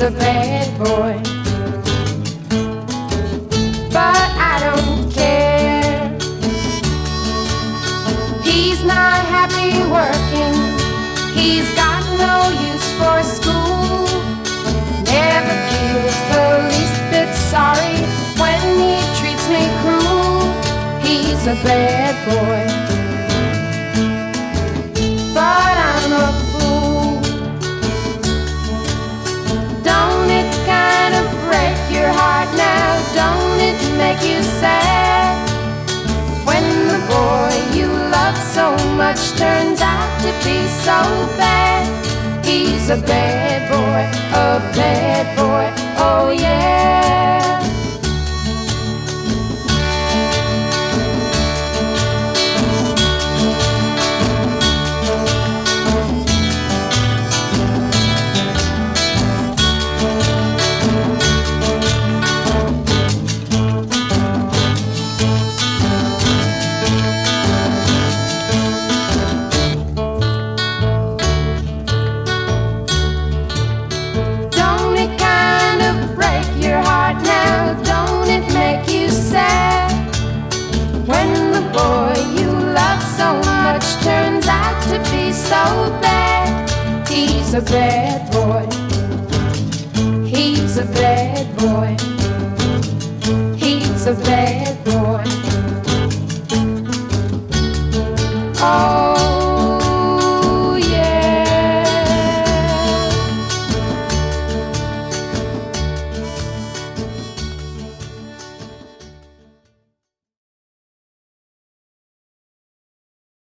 a bad boy. But I don't care. He's not happy working. He's got no use for school. Never feels the least bit sorry when he treats me cruel. He's a bad boy. But I'm a fool. Don't it kind of break your heart now? Don't it make you sad? When the boy you love so much turns out to be so bad. He's a bad boy, oh yeah. When the boy you love so much turns out to be so bad. He's a bad boy. He's a bad boy. He's a bad boy. Oh.